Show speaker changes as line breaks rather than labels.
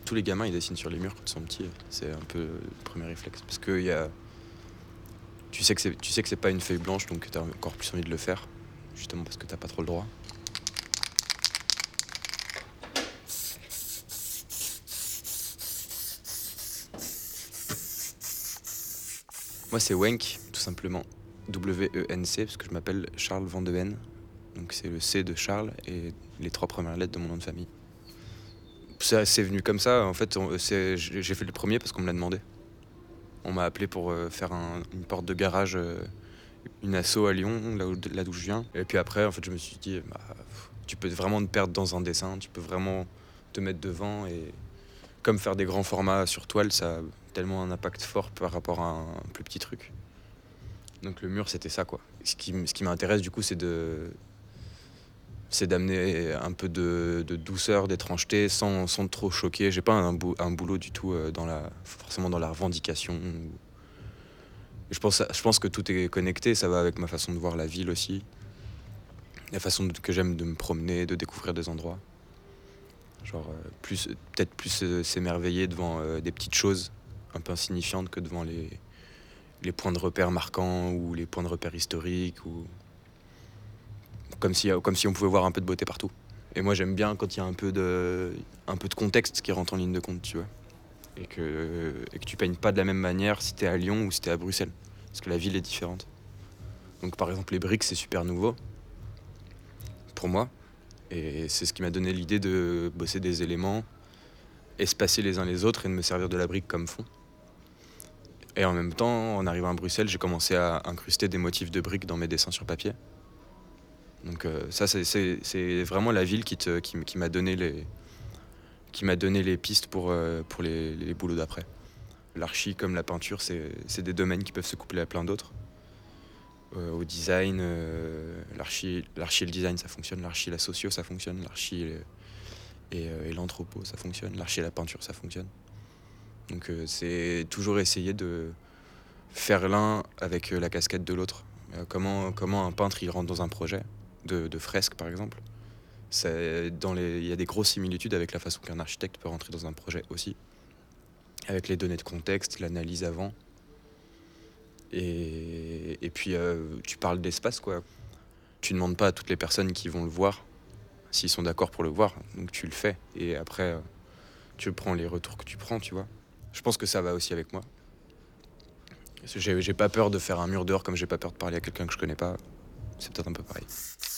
Tous les gamins, ils dessinent sur les murs quand ils sont petits. C'est un peu le premier réflexe. Parce que tu sais que c'est pas une feuille blanche, donc t'as encore plus envie de le faire. Justement parce que t'as pas trop le droit. Moi, c'est Wenk, tout simplement. W-E-N-C, parce que je m'appelle Charles Van de Ven. Donc c'est le C de Charles et les 3 premières lettres de mon nom de famille. Ça, c'est venu comme ça. En fait, j'ai fait le premier parce qu'on me l'a demandé. On m'a appelé pour faire une porte de garage, une asso à Lyon, là d'où je viens. Et puis après, en fait, je me suis dit, bah, tu peux vraiment te perdre dans un dessin, tu peux vraiment te mettre devant. Et comme faire des grands formats sur toile, ça a tellement un impact fort par rapport à un plus petit truc. Donc le mur, c'était ça, quoi. Ce qui m'intéresse, du coup, c'est d'amener un peu de douceur, d'étrangeté, sans trop choquer. J'ai pas un boulot du tout forcément dans la revendication. Je pense que tout est connecté, ça va avec ma façon de voir la ville aussi. La façon que j'aime de me promener, de découvrir des endroits. Genre, peut-être plus s'émerveiller devant des petites choses un peu insignifiantes que devant les points de repère marquants ou les points de repère historiques. Ou comme si on pouvait voir un peu de beauté partout. Et moi, j'aime bien quand il y a un peu de contexte qui rentre en ligne de compte, tu vois. Et que tu peignes pas de la même manière si t'es à Lyon ou si t'es à Bruxelles. Parce que la ville est différente. Donc par exemple les briques, c'est super nouveau pour moi. Et c'est ce qui m'a donné l'idée de bosser des éléments espacés les uns les autres et de me servir de la brique comme fond. Et en même temps, en arrivant à Bruxelles, j'ai commencé à incruster des motifs de briques dans mes dessins sur papier. Donc ça, c'est vraiment la ville qui m'a donné les pistes pour les boulots d'après. L'archi comme la peinture, c'est des domaines qui peuvent se coupler à plein d'autres. Au design, l'archi et le design, ça fonctionne. L'archi et la socio, ça fonctionne. L'archi et l'anthropo, ça fonctionne. L'archi et la peinture, ça fonctionne. Donc c'est toujours essayer de faire l'un avec la casquette de l'autre. Comment un peintre il rentre dans un projet de fresque, par exemple. Il y a des grosses similitudes avec la façon qu'un architecte peut rentrer dans un projet aussi. Avec les données de contexte, l'analyse avant. Et puis tu parles d'espace, quoi. Tu ne demandes pas à toutes les personnes qui vont le voir s'ils sont d'accord pour le voir, donc tu le fais. Et après, tu prends les retours que tu prends, tu vois. Je pense que ça va aussi avec moi. J'ai pas peur de faire un mur dehors comme j'ai pas peur de parler à quelqu'un que je connais pas. C'est peut-être un peu pareil.